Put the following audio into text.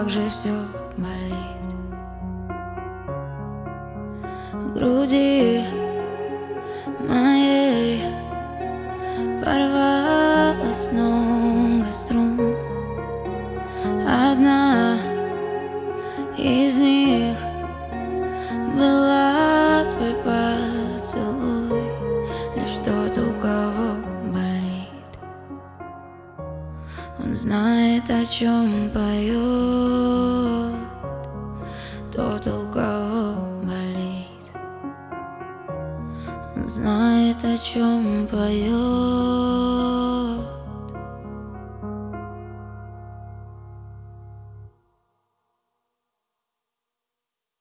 как же все болит в груди моей. Порвалось много струн, одна из них была твой поцелуй. Лишь тот, у кого болит, он знает, о чем поет. Тот, у кого болит, он знает, о чем поет.